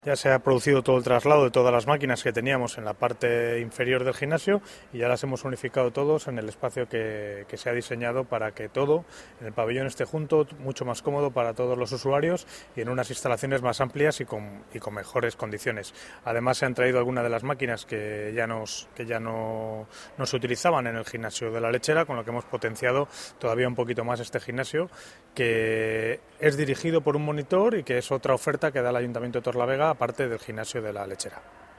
Ya se ha producido todo el traslado de todas las máquinas que teníamos en la parte inferior del gimnasio y ya las hemos unificado todos en el espacio que se ha diseñado para que todo en el pabellón esté junto, mucho más cómodo para todos los usuarios y en unas instalaciones más amplias y con mejores condiciones. Además se han traído algunas de las máquinas que ya no se utilizaban en el gimnasio de La Lechera, con lo que hemos potenciado todavía un poquito más este gimnasio, que es dirigido por un monitor y que es otra oferta que da el Ayuntamiento de Torlavega aparte del gimnasio de La Lechera.